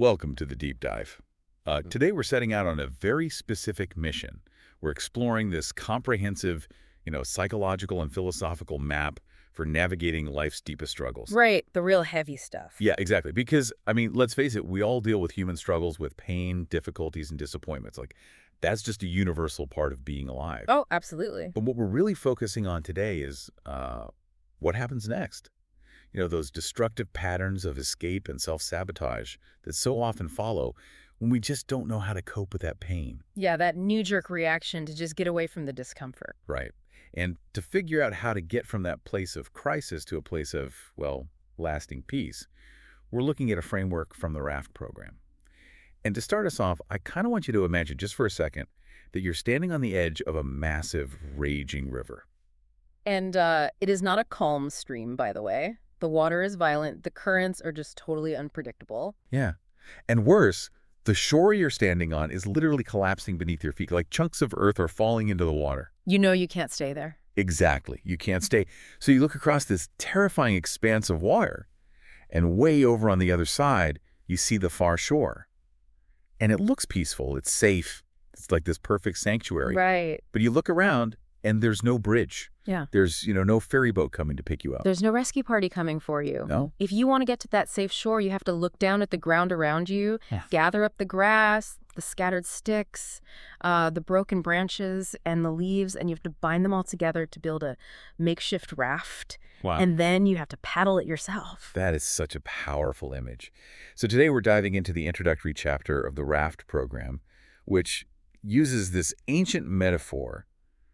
Welcome to the deep dive. Today we're setting out on a very specific mission. We're exploring this comprehensive, psychological and philosophical map for navigating life's deepest struggles. Right, the real heavy stuff. Yeah, exactly. Because, let's face it, we all deal with human struggles with pain, difficulties, and disappointments. That's just a universal part of being alive. Oh, absolutely. But what we're really focusing on today is what happens next. Those destructive patterns of escape and self-sabotage that so often follow when we just don't know how to cope with that pain. Yeah, that knee-jerk reaction to just get away from the discomfort. Right. And to figure out how to get from that place of crisis to a place of, lasting peace, we're looking at a framework from the RAFT program. And to start us off, I kind of want you to imagine just for a second that you're standing on the edge of a massive, raging river. And it is not a calm stream, by the way. The water is violent. The currents are just totally unpredictable. Yeah. And worse, the shore you're standing on is literally collapsing beneath your feet, like chunks of earth are falling into the water. You know you can't stay there. Exactly. You can't stay. So you look across this terrifying expanse of water, and way over on the other side, you see the far shore. And it looks peaceful. It's safe. It's like this perfect sanctuary. Right. But you look around, and there's no bridge. Yeah. There's, no ferry boat coming to pick you up. There's no rescue party coming for you. No? If you want to get to that safe shore, you have to look down at the ground around you, gather up the grass, the scattered sticks, the broken branches, and the leaves, and you have to bind them all together to build a makeshift raft. Wow. And then you have to paddle it yourself. That is such a powerful image. So today we're diving into the introductory chapter of the RAFT program, which uses this ancient metaphor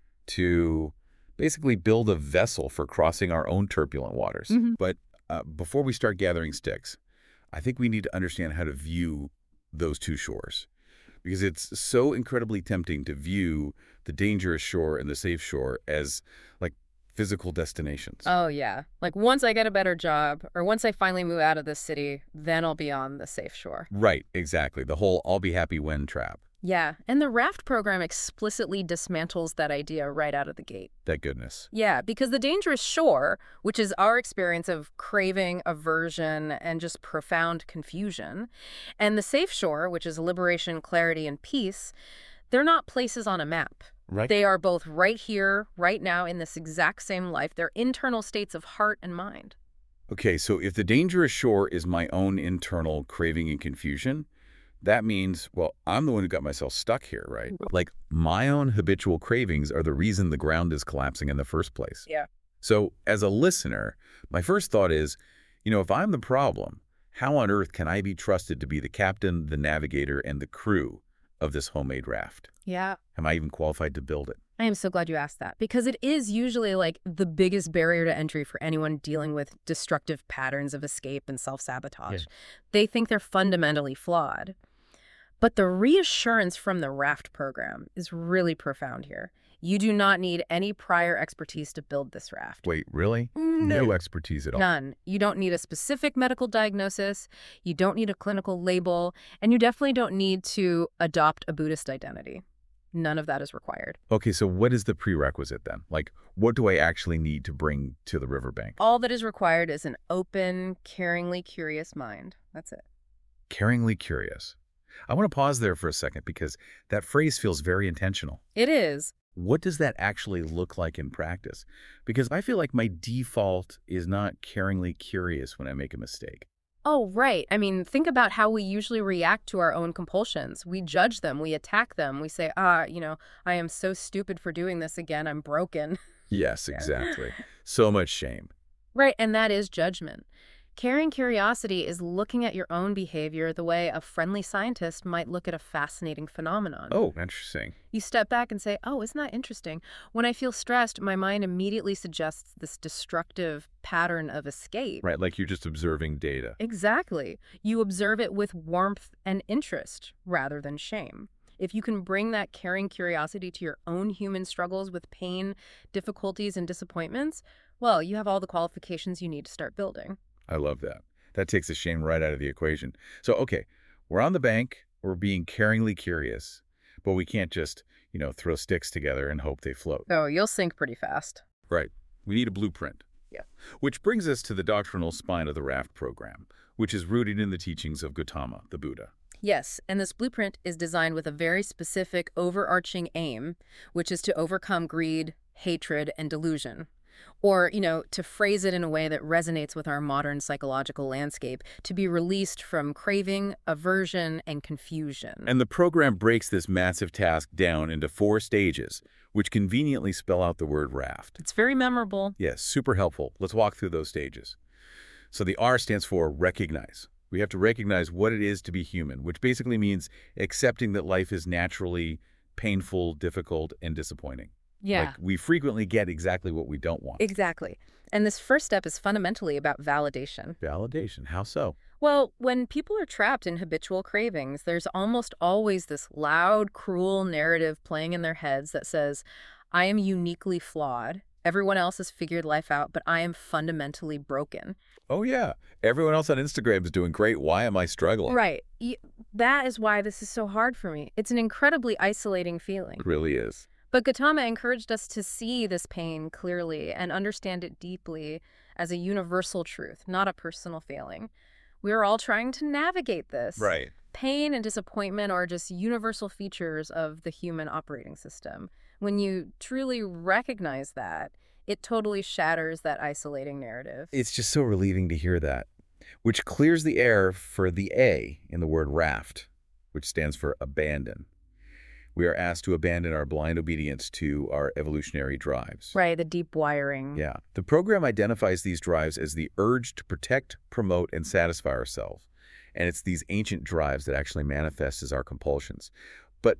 to basically build a vessel for crossing our own turbulent waters. But before we start gathering sticks, I think we need to understand how to view those two shores, because it's so incredibly tempting to view the dangerous shore and the safe shore as physical destinations. Oh, yeah. Once I get a better job, or once I finally move out of this city, then I'll be on the safe shore. Right, exactly. The whole I'll be happy when trap. Yeah, and the RAFT program explicitly dismantles that idea right out of the gate. Thank goodness. Yeah, because the dangerous shore, which is our experience of craving, aversion, and just profound confusion, and the safe shore, which is liberation, clarity, and peace, they're not places on a map. Right. They are both right here, right now, in this exact same life. They're internal states of heart and mind. Okay, so if the dangerous shore is my own internal craving and confusion, that means, I'm the one who got myself stuck here, right? My own habitual cravings are the reason the ground is collapsing in the first place. Yeah. So as a listener, my first thought is, if I'm the problem, how on earth can I be trusted to be the captain, the navigator, and the crew of this homemade raft? Yeah. Am I even qualified to build it? I am so glad you asked that, because it is usually the biggest barrier to entry for anyone dealing with destructive patterns of escape and self-sabotage. Yeah. They think they're fundamentally flawed. But the reassurance from the RAFT program is really profound here. You do not need any prior expertise to build this raft. Wait, really? No expertise at all? None. You don't need a specific medical diagnosis, you don't need a clinical label, and you definitely don't need to adopt a Buddhist identity. None of that is required. Okay, so what is the prerequisite then? What do I actually need to bring to the riverbank? All that is required is an open, caringly curious mind. That's it. Caringly curious. I want to pause there for a second because that phrase feels very intentional. It is. What does that actually look like in practice? Because I feel like my default is not caringly curious when I make a mistake. Oh, right. Think about how we usually react to our own compulsions. We judge them. We attack them. We say, I am so stupid for doing this again. I'm broken. Yes, exactly. So much shame. Right, and that is judgment. Caring curiosity is looking at your own behavior the way a friendly scientist might look at a fascinating phenomenon. Oh, interesting. You step back and say, oh, isn't that interesting? When I feel stressed, my mind immediately suggests this destructive pattern of escape. Right, like you're just observing data. Exactly. You observe it with warmth and interest rather than shame. If you can bring that caring curiosity to your own human struggles with pain, difficulties, and disappointments, well, you have all the qualifications you need to start building. I love that. That takes the shame right out of the equation. So, okay, we're on the bank, we're being caringly curious, but we can't just, throw sticks together and hope they float. Oh, you'll sink pretty fast. Right. We need a blueprint. Yeah. Which brings us to the doctrinal spine of the RAFT program. which is rooted in the teachings of Gautama, the Buddha. Yes, and this blueprint is designed with a very specific overarching aim, which is to overcome greed, hatred, and delusion. Or, to phrase it in a way that resonates with our modern psychological landscape, to be released from craving, aversion, and confusion. And the program breaks this massive task down into 4 stages, which conveniently spell out the word raft. It's very memorable. Yes, super helpful. Let's walk through those stages. So the R stands for recognize. We have to recognize what it is to be human, which basically means accepting that life is naturally painful, difficult, and disappointing. Yeah. Like, we frequently get exactly what we don't want. Exactly. And this first step is fundamentally about validation. Validation. How so? Well, when people are trapped in habitual cravings, there's almost always this loud, cruel narrative playing in their heads that says, I am uniquely flawed. Everyone else has figured life out, but I am fundamentally broken. Oh, yeah. Everyone else on Instagram is doing great. Why am I struggling? Right. That is why this is so hard for me. It's an incredibly isolating feeling. It really is. But Gautama encouraged us to see this pain clearly and understand it deeply as a universal truth, not a personal failing. We are all trying to navigate this. Right. Pain and disappointment are just universal features of the human operating system. When you truly recognize that, it totally shatters that isolating narrative. It's just so relieving to hear that, which clears the air for the A in the word raft, which stands for abandon. We are asked to abandon our blind obedience to our evolutionary drives. Right, the deep wiring. Yeah. The program identifies these drives as the urge to protect, promote, and satisfy ourselves. And it's these ancient drives that actually manifest as our compulsions. But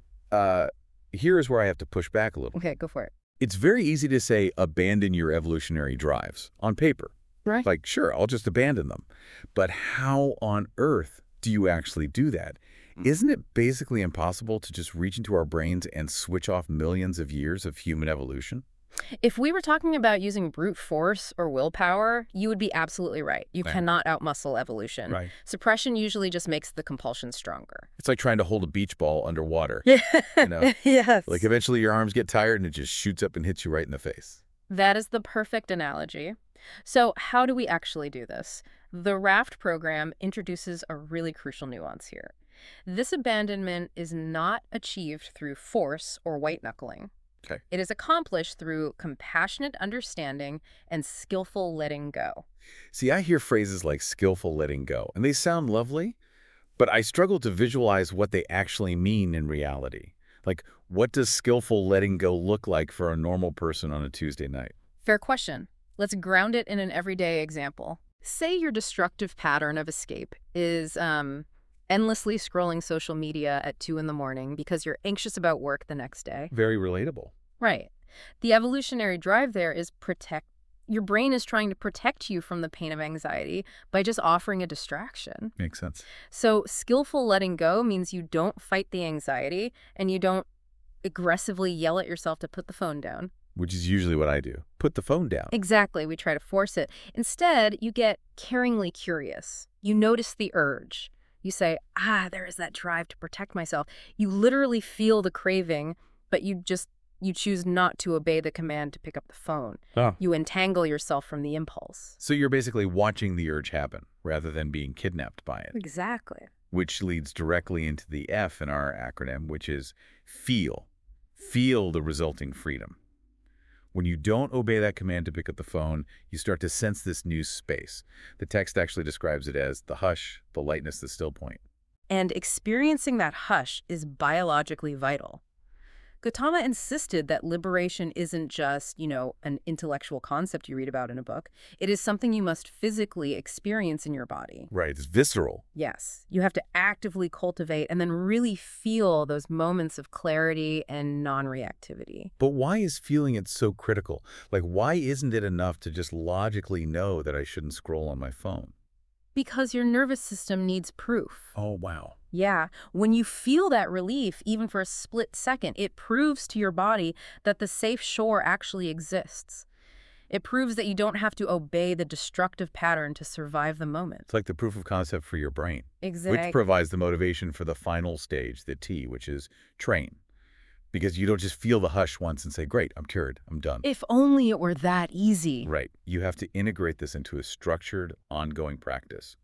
here is where I have to push back a little. Okay, go for it. It's very easy to say abandon your evolutionary drives on paper. Right. Like, sure, I'll just abandon them. But how on earth do you actually do that? Isn't it basically impossible to just reach into our brains and switch off millions of years of human evolution? If we were talking about using brute force or willpower, you would be absolutely right. You cannot outmuscle evolution. Right. Suppression usually just makes the compulsion stronger. It's like trying to hold a beach ball underwater. Yeah. You know? Yes. Like eventually your arms get tired and it just shoots up and hits you right in the face. That is the perfect analogy. So how do we actually do this? The RAFT program introduces a really crucial nuance here. This abandonment is not achieved through force or white-knuckling. Okay. It is accomplished through compassionate understanding and skillful letting go. See, I hear phrases like skillful letting go, and they sound lovely, but I struggle to visualize what they actually mean in reality. Like, what does skillful letting go look like for a normal person on a Tuesday night? Fair question. Let's ground it in an everyday example. Say your destructive pattern of escape is endlessly scrolling social media at 2 in the morning because you're anxious about work the next day. Very relatable. Right. The evolutionary drive there is protect. Your brain is trying to protect you from the pain of anxiety by just offering a distraction. Makes sense. So skillful letting go means you don't fight the anxiety and you don't aggressively yell at yourself to put the phone down. Which is usually what I do. Put the phone down. Exactly. We try to force it. Instead, you get caringly curious. You notice the urge. You say, there is that drive to protect myself. You literally feel the craving, but you choose not to obey the command to pick up the phone. Oh. You entangle yourself from the impulse. So you're basically watching the urge happen rather than being kidnapped by it. Exactly. Which leads directly into the F in our acronym, which is feel. Feel the resulting freedom. When you don't obey that command to pick up the phone, you start to sense this new space. The text actually describes it as the hush, the lightness, the still point. And experiencing that hush is biologically vital. Gautama insisted that liberation isn't just, an intellectual concept you read about in a book. It is something you must physically experience in your body. Right, it's visceral. Yes. You have to actively cultivate and then really feel those moments of clarity and non-reactivity. But why is feeling it so critical? Like, why isn't it enough to just logically know that I shouldn't scroll on my phone? Because your nervous system needs proof. Oh, wow. Yeah. When you feel that relief, even for a split second, it proves to your body that the safe shore actually exists. It proves that you don't have to obey the destructive pattern to survive the moment. It's like the proof of concept for your brain. Exactly. Which provides the motivation for the final stage, the T, which is train. Because you don't just feel the hush once and say, great, I'm cured, I'm done. If only it were that easy. Right. You have to integrate this into a structured, ongoing practice.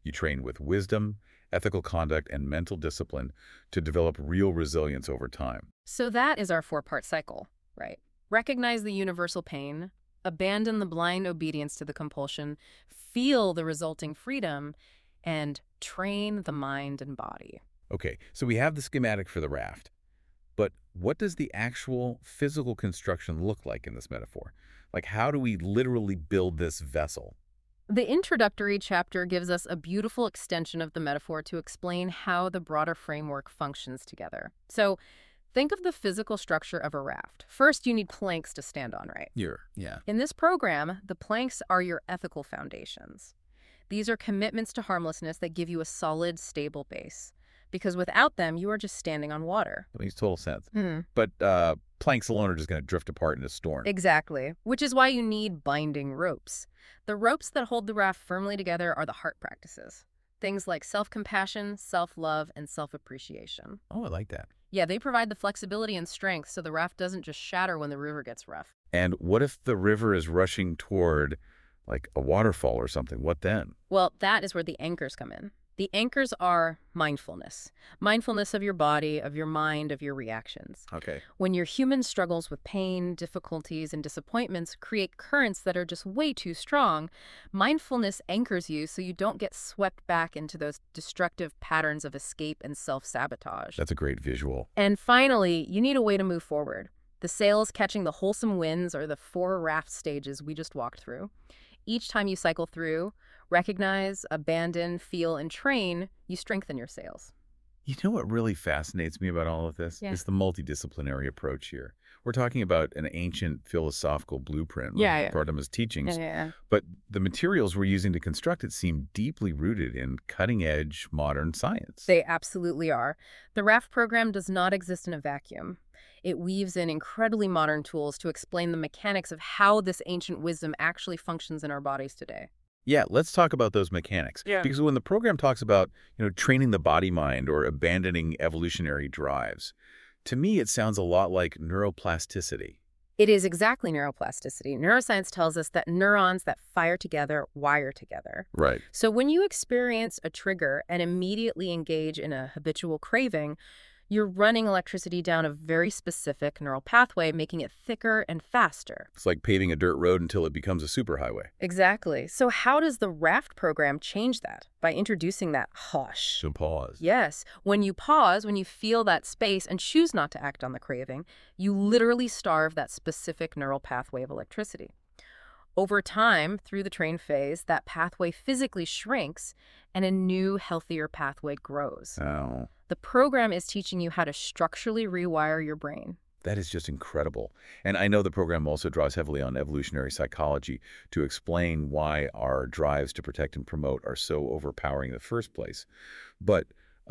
You train with wisdom, ethical conduct, and mental discipline to develop real resilience over time. So that is our four-part cycle, right? Recognize the universal pain, abandon the blind obedience to the compulsion, feel the resulting freedom, and train the mind and body. Okay, so we have the schematic for the raft, but what does the actual physical construction look like in this metaphor? Like, how do we literally build this vessel? The introductory chapter gives us a beautiful extension of the metaphor to explain how the broader framework functions together. So, think of the physical structure of a raft. First, you need planks to stand on, right? Yeah. In this program, the planks are your ethical foundations. These are commitments to harmlessness that give you a solid, stable base. Because without them, you are just standing on water. That makes total sense. Hmm. But planks alone are just going to drift apart in a storm. Exactly, which is why you need binding ropes. The ropes that hold the raft firmly together are the heart practices. Things like self-compassion, self-love, and self-appreciation. Oh, I like that. Yeah, they provide the flexibility and strength so the raft doesn't just shatter when the river gets rough. And what if the river is rushing toward, like, a waterfall or something? What then? Well, that is where the anchors come in. The anchors are mindfulness. Mindfulness of your body, of your mind, of your reactions. Okay. When your human struggles with pain, difficulties, and disappointments create currents that are just way too strong, mindfulness anchors you so you don't get swept back into those destructive patterns of escape and self-sabotage. That's a great visual. And finally, you need a way to move forward. The sails catching the wholesome winds are the 4 raft stages we just walked through. Each time you cycle through, recognize, abandon, feel, and train, you strengthen your sails. You know what really fascinates me about all of this? Yeah. Is the multidisciplinary approach here. We're talking about an ancient philosophical blueprint, Yeah. Gautam's teachings, Yeah. but the materials we're using to construct it seem deeply rooted in cutting-edge modern science. They absolutely are. The RAFT program does not exist in a vacuum. It weaves in incredibly modern tools to explain the mechanics of how this ancient wisdom actually functions in our bodies today. Yeah, let's talk about those mechanics. Yeah. Because when the program talks about, training the body-mind or abandoning evolutionary drives, to me it sounds a lot like neuroplasticity. It is exactly neuroplasticity. Neuroscience tells us that neurons that fire together wire together. Right. So when you experience a trigger and immediately engage in a habitual craving, you're running electricity down a very specific neural pathway, making it thicker and faster. It's like paving a dirt road until it becomes a superhighway. Exactly. So how does the RAFT program change that? By introducing that hush. So pause. Yes. When you pause, when you feel that space and choose not to act on the craving, you literally starve that specific neural pathway of electricity. Over time, through the train phase, that pathway physically shrinks and a new, healthier pathway grows. Oh, The program is teaching you how to structurally rewire your brain. that is just incredible. And I know the program also draws heavily on evolutionary psychology to explain why our drives to protect and promote are so overpowering in the first place. But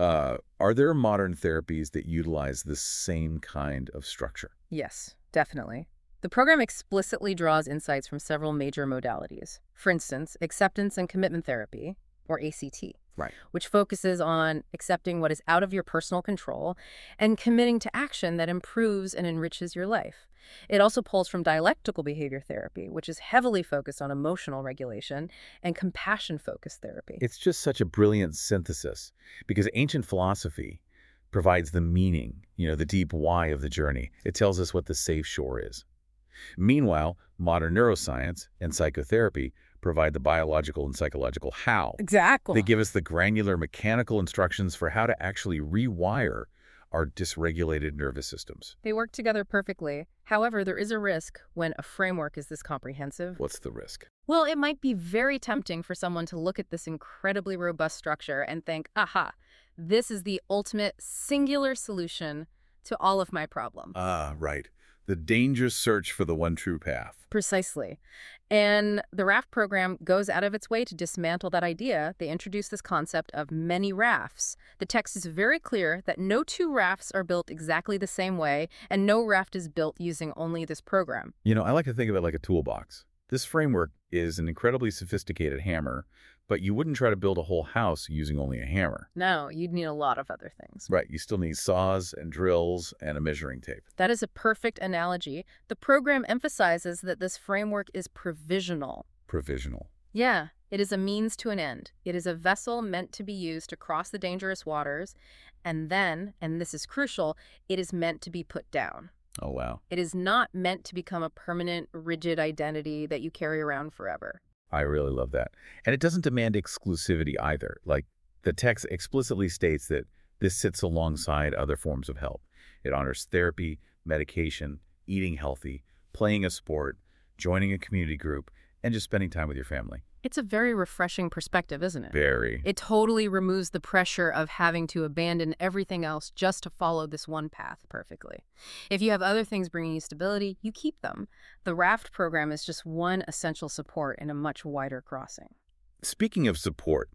are there modern therapies that utilize the same kind of structure? Yes, definitely. The program explicitly draws insights from several major modalities. For instance, acceptance and commitment therapy, or ACT, Right. which focuses on accepting what is out of your personal control and committing to action that improves and enriches your life. It also pulls from dialectical behavior therapy, which is heavily focused on emotional regulation, and compassion-focused therapy. It's just such a brilliant synthesis because ancient philosophy provides the meaning, the deep why of the journey. It tells us what the safe shore is. Meanwhile, modern neuroscience and psychotherapy provide the biological and psychological how. Exactly. They give us the granular mechanical instructions for how to actually rewire our dysregulated nervous systems. They work together perfectly. However, there is a risk when a framework is this comprehensive. What's the risk? Well, it might be very tempting for someone to look at this incredibly robust structure and think, aha, this is the ultimate singular solution to all of my problems. Ah, right. The dangerous search for the one true path. Precisely. And the RAFT program goes out of its way to dismantle that idea. They introduce this concept of many rafts. The text is very clear that no 2 rafts are built exactly the same way, and no raft is built using only this program. I like to think of it like a toolbox. This framework is an incredibly sophisticated hammer, but you wouldn't try to build a whole house using only a hammer. No, you'd need a lot of other things. Right, you still need saws and drills and a measuring tape. That is a perfect analogy. The program emphasizes that this framework is provisional. Provisional. Yeah, It is a means to an end. It is a vessel meant to be used to cross the dangerous waters, and then, and this is crucial, it is meant to be put down. Oh, wow. It is not meant to become a permanent, rigid identity that you carry around forever. I really love that. And it doesn't demand exclusivity either. Like, the text explicitly states that this sits alongside other forms of help. It honors therapy, medication, eating healthy, playing a sport, joining a community group, and just spending time with your family. It's a very refreshing perspective, isn't it? Very. It totally removes the pressure of having to abandon everything else just to follow this one path perfectly. If you have other things bringing you stability, you keep them. The RAFT program is just one essential support in a much wider crossing. Speaking of support,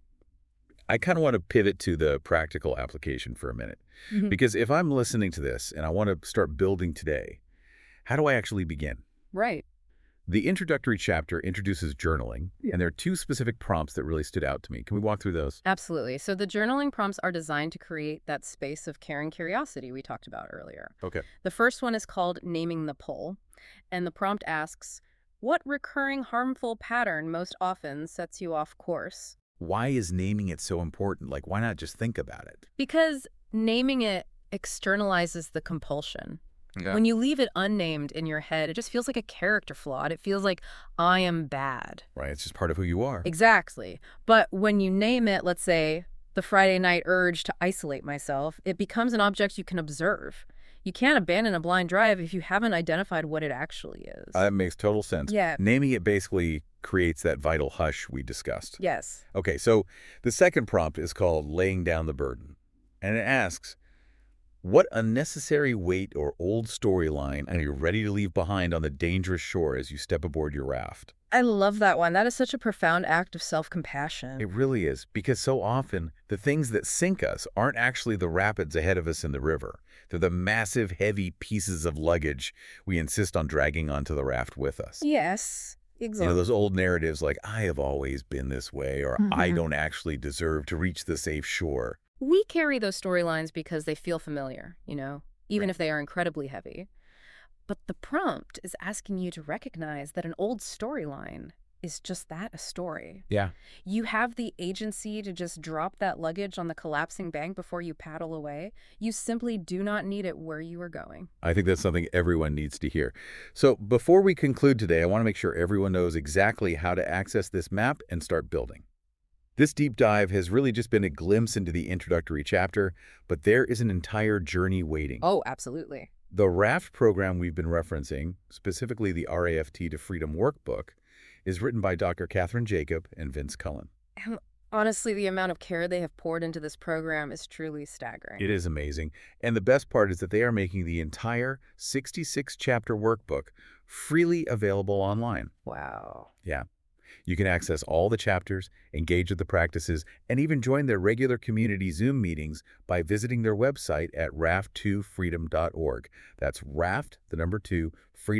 I kind of want to pivot to the practical application for a minute. Because if I'm listening to this and I want to start building today, how do I actually begin? Right. The introductory chapter introduces journaling, and there are two specific prompts that really stood out to me. Can we walk through those? Absolutely. So the journaling prompts are designed to create that space of care and curiosity we talked about earlier. Okay. The first one is called Naming the Pull, and the prompt asks, what recurring harmful pattern most often sets you off course? Why is naming it so important? Like, why not just think about it? Because naming it externalizes the compulsion. Yeah. When you leave it unnamed in your head, it just feels like a character flaw. It feels like, I am bad. Right, it's just part of who you are. Exactly. But when you name it, let's say, the Friday night urge to isolate myself, it becomes an object you can observe. You can't abandon a blind drive if you haven't identified what it actually is. That makes total sense. Yeah. Naming it basically creates that vital hush we discussed. Yes. Okay, so the second prompt is called Laying Down the Burden. And it asks, what unnecessary weight or old storyline are you ready to leave behind on the dangerous shore as you step aboard your raft? I love that one. That is such a profound act of self-compassion. It really is, because so often the things that sink us aren't actually the rapids ahead of us in the river. They're the massive, heavy pieces of luggage we insist on dragging onto the raft with us. Yes, exactly. You know, those old narratives like, I have always been this way, or I don't actually deserve to reach the safe shore. We carry those storylines because they feel familiar, even if they are incredibly heavy. But the prompt is asking you to recognize that an old storyline is just that, a story. Yeah. You have the agency to just drop that luggage on the collapsing bank before you paddle away. You simply do not need it where you are going. I think that's something everyone needs to hear. So before we conclude today, I want to make sure everyone knows exactly how to access this map and start building. This deep dive has really just been a glimpse into the introductory chapter, but there is an entire journey waiting. Oh, absolutely. The RAFT program we've been referencing, specifically the RAFT to Freedom Workbook, is written by Dr. Catherine Jacob and Vince Cullen. And honestly, the amount of care they have poured into this program is truly staggering. It is amazing. And the best part is that they are making the entire 66-chapter workbook freely available online. Wow. Yeah. You can access all the chapters, engage with the practices, and even join their regular community Zoom meetings by visiting their website at raft2freedom.org. That's raft, the number 2,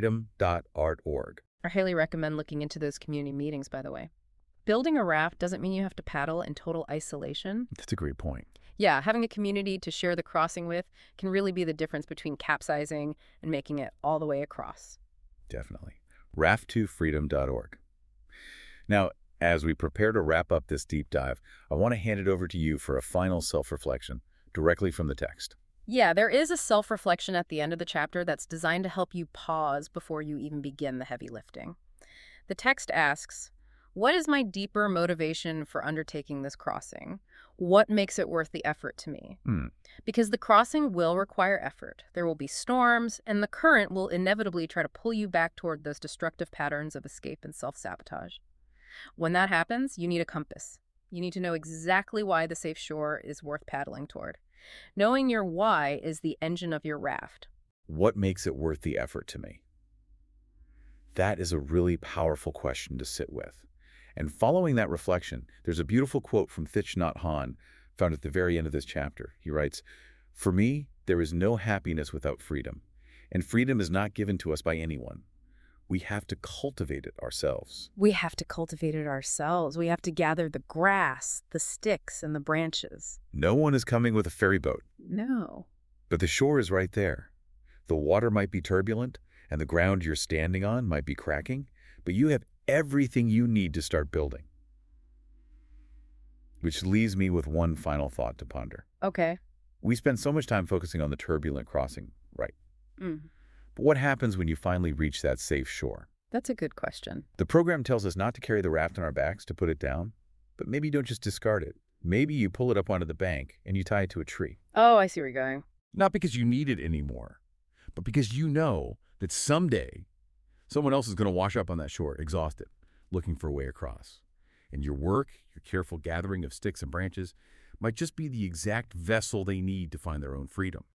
freedom.org. I highly recommend looking into those community meetings, by the way. Building a raft doesn't mean you have to paddle in total isolation. That's a great point. Yeah, having a community to share the crossing with can really be the difference between capsizing and making it all the way across. Definitely. raft2freedom.org. Now, as we prepare to wrap up this deep dive, I want to hand it over to you for a final self-reflection directly from the text. Yeah, there is a self-reflection at the end of the chapter that's designed to help you pause before you even begin the heavy lifting. The text asks, what is my deeper motivation for undertaking this crossing? What makes it worth the effort to me? Because the crossing will require effort. There will be storms, and the current will inevitably try to pull you back toward those destructive patterns of escape and self-sabotage. When that happens, you need a compass. You need to know exactly why the safe shore is worth paddling toward. Knowing your why is the engine of your raft. What makes it worth the effort to me? That is a really powerful question to sit with. And following that reflection, there's a beautiful quote from Thich Nhat Hanh found at the very end of this chapter. He writes, "For me, there is no happiness without freedom, and freedom is not given to us by anyone. We have to cultivate it ourselves." We have to cultivate it ourselves. We have to gather the grass, the sticks, and the branches. No one is coming with a ferry boat, No. but the shore is right there. The water might be turbulent, and the ground you're standing on might be cracking, but you have everything you need to start building. Which leaves me with one final thought to ponder. Okay. We spend so much time focusing on the turbulent crossing, right? Mm. But what happens when you finally reach that safe shore? That's a good question. The program tells us not to carry the raft on our backs, to put it down, but maybe you don't just discard it. Maybe you pull it up onto the bank and you tie it to a tree. Oh, I see where you're going. Not because you need it anymore, but because you know that someday someone else is going to wash up on that shore, exhausted, looking for a way across. And your work, your careful gathering of sticks and branches, might just be the exact vessel they need to find their own freedom.